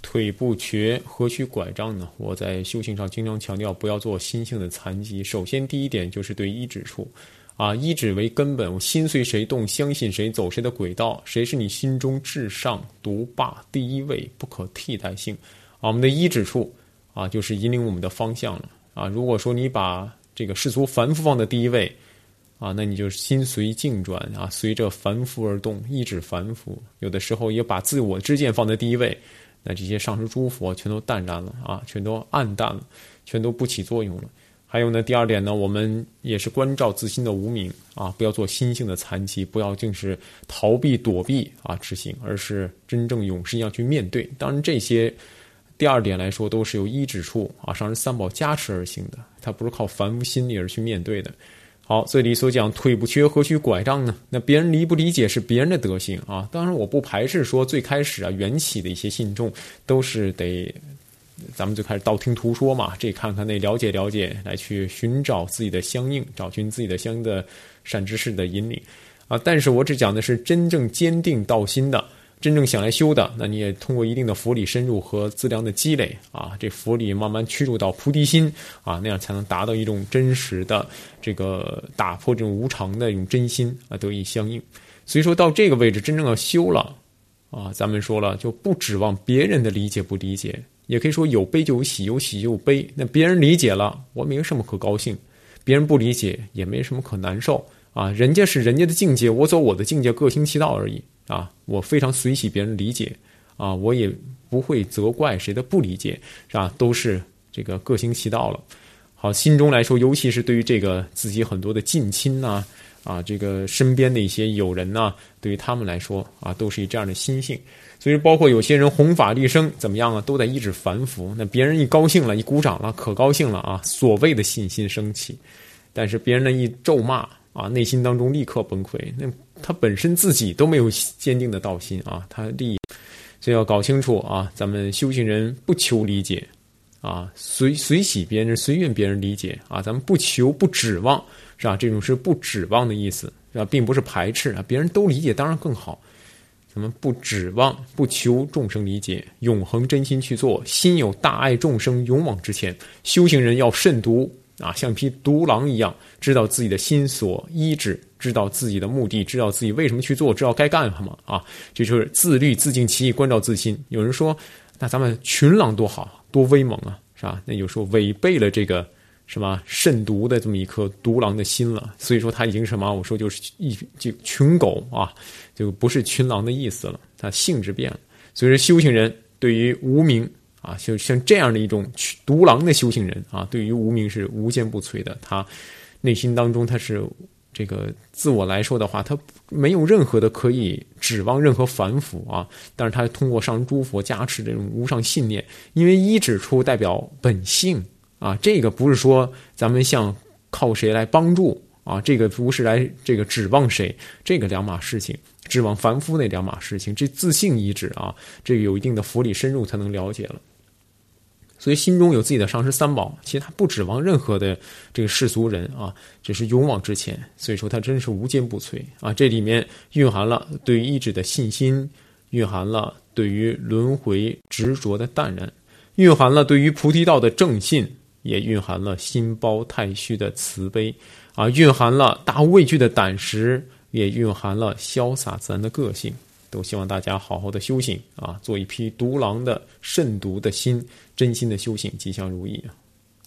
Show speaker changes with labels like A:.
A: 腿不瘸，何须拐杖呢？我在修行上经常强调，不要做心性的残疾。首先，第一点就是对依止处，依止为根本，我心随谁动，相信谁，走谁的轨道，谁是你心中至上独霸第一位，不可替代性。我们的依止处就是引领我们的方向了。如果说你把这个世俗凡夫放在第一位，那你就心随境转随着凡夫而动，依止凡夫。有的时候也把自我之见放在第一位，那这些上师诸佛全都淡然了全都暗淡了，全都不起作用了。还有呢，第二点呢，我们也是关照自心的无明不要做心性的残疾，不要净是逃避躲避之行，而是真正永生要去面对。当然这些第二点来说都是由依止处上师三宝加持而行的，它不是靠凡夫心理而去面对的。好，这里所讲腿不瘸何须拐杖呢？那别人理不理解是别人的德行当然我不排斥说最开始缘起的一些信众都是得咱们最开始道听途说嘛，这看看那了解了解，来去寻找自己的相应，找寻自己的相应的善知识的引领但是我只讲的是真正坚定道心的，真正想来修的，那你也通过一定的佛理深入和资粮的积累这佛理慢慢驱入到菩提心那样才能达到一种真实的这个打破这种无常的一种真心得以相应。所以说到这个位置真正要修了咱们说了，就不指望别人的理解不理解，也可以说有悲就有喜，有喜就有悲。那别人理解了，我没什么可高兴；别人不理解，也没什么可难受人家是人家的境界，我走我的境界，各行其道而已我非常随喜别人理解我也不会责怪谁的不理解都是这个各行其道了。好，心中来说，尤其是对于这个自己很多的近亲这个身边的一些友人对于他们来说都是以这样的心性。所以包括有些人弘法利生怎么样都在依止凡夫。那别人一高兴了，一鼓掌了，可高兴了所谓的信心升起。但是别人呢一咒骂内心当中立刻崩溃，那他本身自己都没有坚定的道心他利益。所以要搞清楚咱们修行人不求理解随喜别人，随愿别人理解咱们不求不指望这种是不指望的意思并不是排斥别人都理解当然更好。咱们不指望不求众生理解，永恒真心去做，心有大爱众生，勇往直前。修行人要慎独像匹独狼一样，知道自己的心所依止，知道自己的目的，知道自己为什么去做，知道该干什么这就是自律自净其意，关照自心。有人说那咱们群狼多好多威猛是吧？那有时候违背了这个什么慎独的这么一颗独狼的心了。所以说他已经什么，我说就是就群狗就不是群狼的意思了，他性质变了。所以说修行人对于无明就像这样的一种独狼的修行人对于无明是无坚不摧的。他内心当中他是这个自我来说的话，他没有任何的可以指望任何凡夫但是他通过上诸佛加持这种无上信念，因为依止处代表本性这个不是说咱们像靠谁来帮助这个不是来这个指望谁，这个两码事情，指望凡夫那两码事情，这自性依止这个有一定的佛理深入才能了解了。所以心中有自己的上师三宝，其实他不指望任何的这个世俗人只是勇往直前。所以说他真是无坚不摧这里面蕴含了对于意志的信心，蕴含了对于轮回执着的淡然，蕴含了对于菩提道的正信，也蕴含了心包太虚的慈悲蕴含了大无畏惧的胆识，也蕴含了潇洒自然的个性。都希望大家好好的修行做一匹独狼的慎独的心，真心的修行，吉祥如意